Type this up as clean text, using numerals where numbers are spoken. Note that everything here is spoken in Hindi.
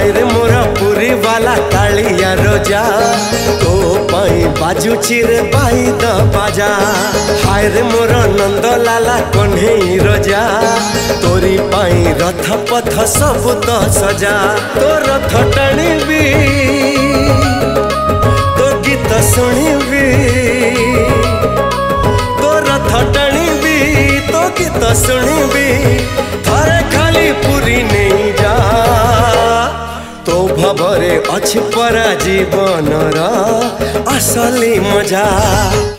हाय रे मोरा पुरी वाला कालिया रोजा तो पाई बाजुची रे बाई द बाजा। हाय रे मोरा नंद लाला कन्हई रोजा तोरी पाई रथ पथ सब तो सजा। तो रथ टाणीबी तो गीत शुणीबी तो रथ टाणीबी तो गीत शुणीबी थरे खाली पुरी नहीं जा। तो भवरे अछि परा जीवनर असली मजा।